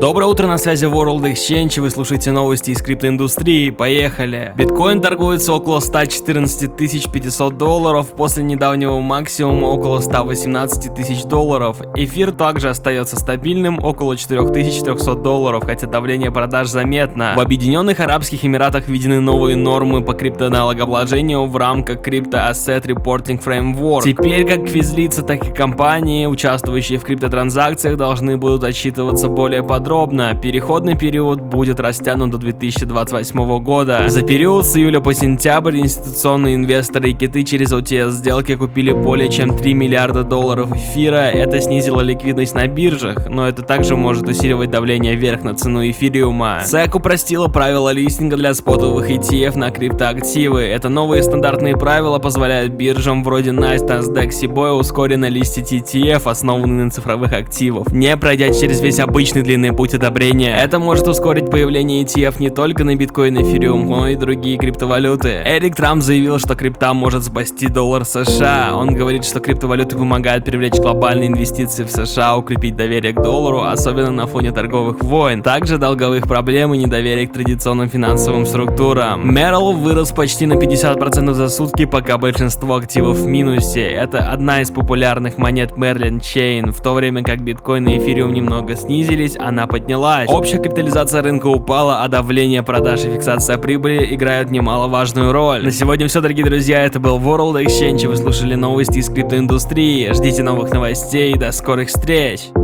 Доброе утро, на связи World Exchange, вы слушаете новости из криптоиндустрии, поехали! Биткоин торгуется около 114 500 долларов, после недавнего максимума около 118 тысяч долларов. Эфир также остается стабильным, около 4300 долларов, хотя давление продаж заметно. В Объединенных Арабских Эмиратах введены новые нормы по криптоналогообложению в рамках Crypto Asset Reporting Framework. Теперь как физлица, так и компании, участвующие в криптотранзакциях, должны будут отчитываться более подробно. Переходный период будет растянут до 2028 года. За период с июля по сентябрь институционные инвесторы и киты через OTS сделки купили более чем 3 миллиарда долларов эфира. Это снизило ликвидность на биржах, но это также может усиливать давление вверх на цену эфириума. SEC упростила правила листинга для спотовых ETF на криптоактивы. Это новые стандартные правила позволяют биржам вроде NYSE, NASDAQ, CBOE ускоренно листить ETF, основанные на цифровых активах, не пройдя через весь обычный длинный путь одобрения. Это может ускорить появление ETF не только на биткоин, эфириум, но и другие криптовалюты. Эрик Трамп заявил, что крипта может спасти доллар США. Он говорит, что криптовалюты помогают привлечь глобальные инвестиции в США, укрепить доверие к доллару, особенно на фоне торговых войн, также долговых проблем и недоверия к традиционным финансовым структурам. Merrill вырос почти на 50% за сутки, пока большинство активов в минусе. Это одна из популярных монет Merlin Chain, в то время как биткоин и эфириум немного снизились, она поднялась. Общая капитализация рынка упала, а давление продаж и фиксация прибыли играют немаловажную роль. На сегодня все, дорогие друзья, это был World Exchange, вы слушали новости из криптоиндустрии. Ждите новых новостей, до скорых встреч!